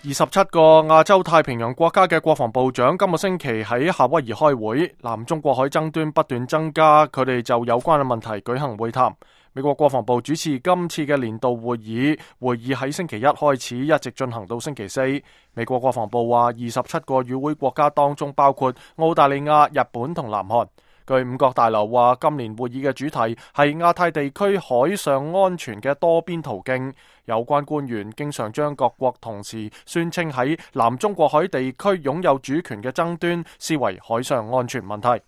27個亞洲太平洋國家嘅國防部長今個星期喺夏威夷開會，南中國海爭端不斷增加，佢哋就有關嘅問題舉行會談。美國國防部主持今次嘅年度會議，會議喺星期一開始，一直進行到星期四。美國國防部話，27個與會國家當中包括澳大利亞、日本同南韓。據五角大樓話，今年會議嘅主題係亞太地區海上安全嘅多邊途徑。有關官員經常將各國同時宣稱喺南中國海地區擁有主權嘅爭端視為海上安全問題。